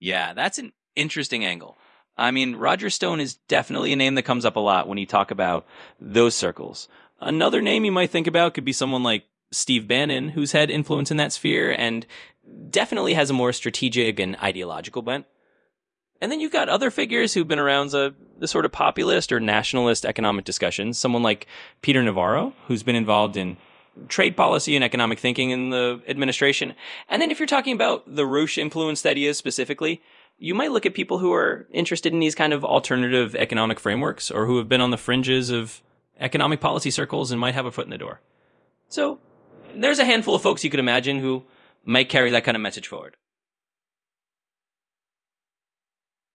Yeah, that's an interesting angle. I mean, Roger Stone is definitely a name that comes up a lot when you talk about those circles. Another name you might think about could be someone like Steve Bannon, who's had influence in that sphere and definitely has a more strategic and ideological bent. And then you've got other figures who've been around the sort of populist or nationalist economic discussions. Someone like Peter Navarro, who's been involved in trade policy and economic thinking in the administration. And then if you're talking about the Roush influenced ideas specifically, you might look at people who are interested in these kind of alternative economic frameworks or who have been on the fringes of economic policy circles and might have a foot in the door. So there's a handful of folks you could imagine who might carry that kind of message forward.